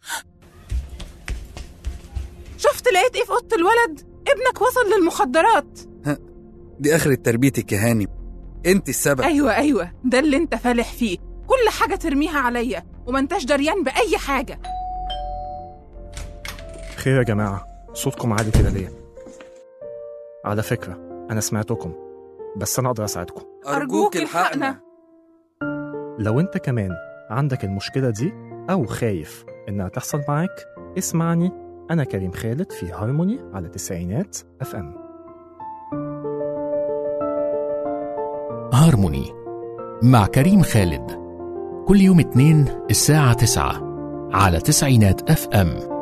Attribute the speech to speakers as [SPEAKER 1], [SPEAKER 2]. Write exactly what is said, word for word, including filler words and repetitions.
[SPEAKER 1] شفت لقيت ايه في اوضه الولد؟ ابنك وصل للمخدرات.
[SPEAKER 2] دي اخرة تربيتك يا هاني، انت السبب.
[SPEAKER 1] ايوه ايوه ده اللي انت فالح فيه، كل حاجه ترميها عليا وما انتش دريان باي حاجه.
[SPEAKER 3] خير يا جماعه، صوتكم عالي كده ليه؟ على فكره انا سمعتكم، بس انا اقدر اساعدكم.
[SPEAKER 1] ارجوك الحقنا.
[SPEAKER 3] لو انت كمان عندك المشكله دي او خايف انها تحصل معاك، اسمعني، انا كريم خالد في هارموني على تسعينات اف ام.
[SPEAKER 4] هارموني مع كريم خالد، كل يوم اثنين الساعة تسعة على تسعينات اف ام.